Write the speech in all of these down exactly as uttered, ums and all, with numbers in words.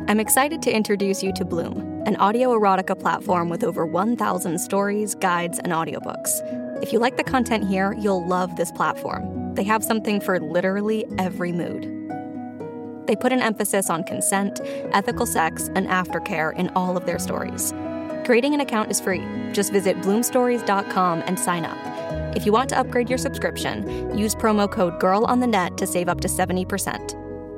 I'm excited to introduce you to Bloom, an audio erotica platform with over one thousand stories, guides, and audiobooks. If you like the content here, you'll love this platform. They have something for literally every mood. They put an emphasis on consent, ethical sex, and aftercare in all of their stories. Creating an account is free. Just visit bloom stories dot com and sign up. If you want to upgrade your subscription, use promo code GIRLONTHENET to save up to seventy percent.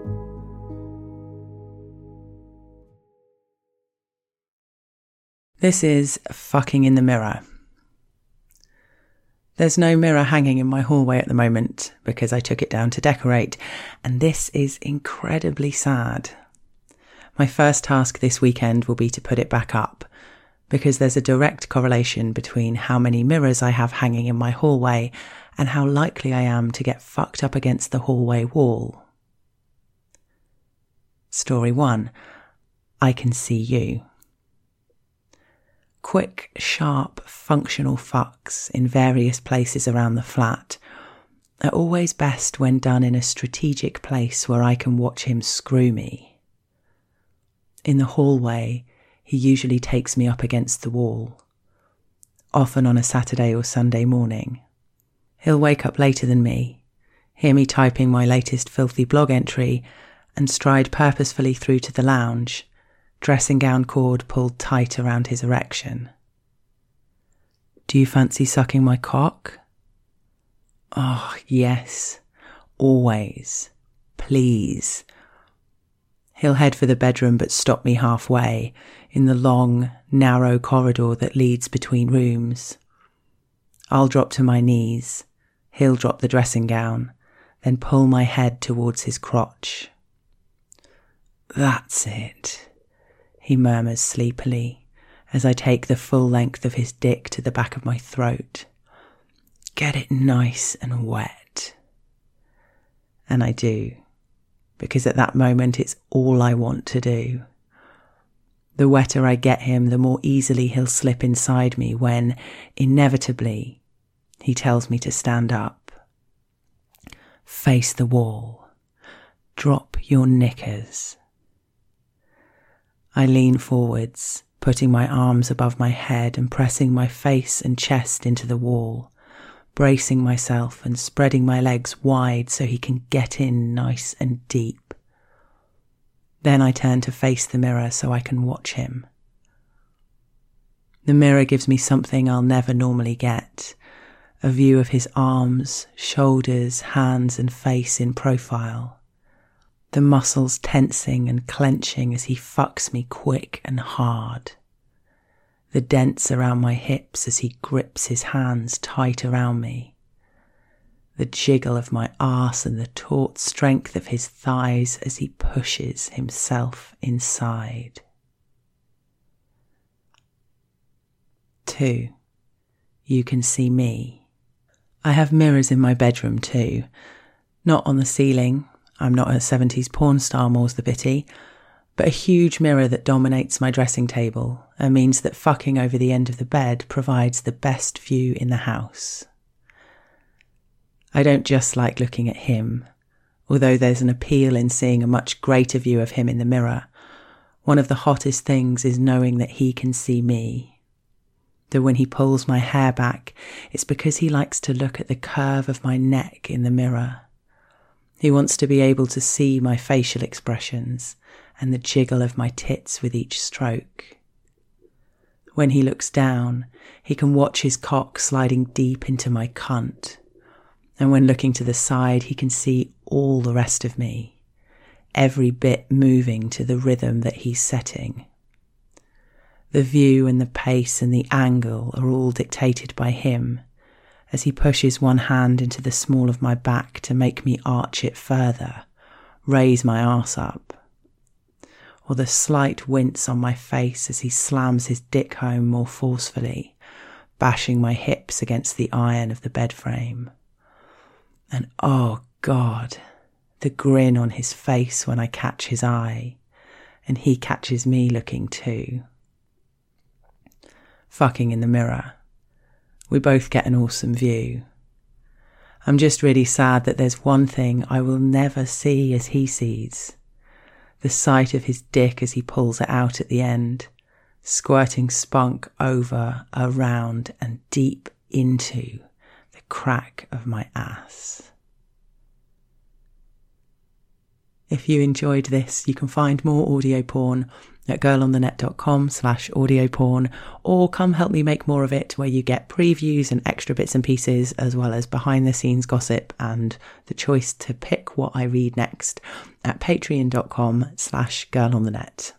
This is Fucking in the Mirror. There's no mirror hanging in my hallway at the moment because I took it down to decorate, and this is incredibly sad. My first task this weekend will be to put it back up, because there's a direct correlation between how many mirrors I have hanging in my hallway and how likely I am to get fucked up against the hallway wall. Story one. I can see you. Quick, sharp, functional fucks in various places around the flat are always best when done in a strategic place where I can watch him screw me. In the hallway, he usually takes me up against the wall, often on a Saturday or Sunday morning. He'll wake up later than me, hear me typing my latest filthy blog entry, and stride purposefully through to the lounge, dressing gown cord pulled tight around his erection. Do you fancy sucking my cock? Oh, yes, always, please. He'll head for the bedroom but stop me halfway, in the long, narrow corridor that leads between rooms. I'll drop to my knees, he'll drop the dressing gown, then pull my head towards his crotch. That's it, he murmurs sleepily, as I take the full length of his dick to the back of my throat. Get it nice and wet. And I do, because at that moment it's all I want to do. The wetter I get him, the more easily he'll slip inside me when, inevitably, he tells me to stand up. Face the wall. Drop your knickers. I lean forwards, putting my arms above my head and pressing my face and chest into the wall, bracing myself and spreading my legs wide so he can get in nice and deep. Then I turn to face the mirror so I can watch him. The mirror gives me something I'll never normally get, a view of his arms, shoulders, hands and face in profile. The muscles tensing and clenching as he fucks me quick and hard. The dents around my hips as he grips his hands tight around me. The jiggle of my arse and the taut strength of his thighs as he pushes himself inside. Two. You can see me. I have mirrors in my bedroom too. Not on the ceiling. I'm not a seventies porn star, more's the pity, but a huge mirror that dominates my dressing table and means that fucking over the end of the bed provides the best view in the house. I don't just like looking at him, although there's an appeal in seeing a much greater view of him in the mirror. One of the hottest things is knowing that he can see me. That when he pulls my hair back, it's because he likes to look at the curve of my neck in the mirror. He wants to be able to see my facial expressions and the jiggle of my tits with each stroke. When he looks down, he can watch his cock sliding deep into my cunt. And when looking to the side, he can see all the rest of me, every bit moving to the rhythm that he's setting. The view and the pace and the angle are all dictated by him, as he pushes one hand into the small of my back to make me arch it further, raise my arse up. Or the slight wince on my face as he slams his dick home more forcefully, bashing my hips against the iron of the bed frame. And oh God, the grin on his face when I catch his eye, and he catches me looking too. Fucking in the mirror. We both get an awesome view. I'm just really sad that there's one thing I will never see as he sees. the sight of his dick as he pulls it out at the end, squirting spunk over, around, and deep into the crack of my ass. If you enjoyed this, you can find more audio porn at girlonthenet.com slash audio porn, or come help me make more of it, where you get previews and extra bits and pieces, as well as behind the scenes gossip and the choice to pick what I read next at patreon.com slash girlonthenet.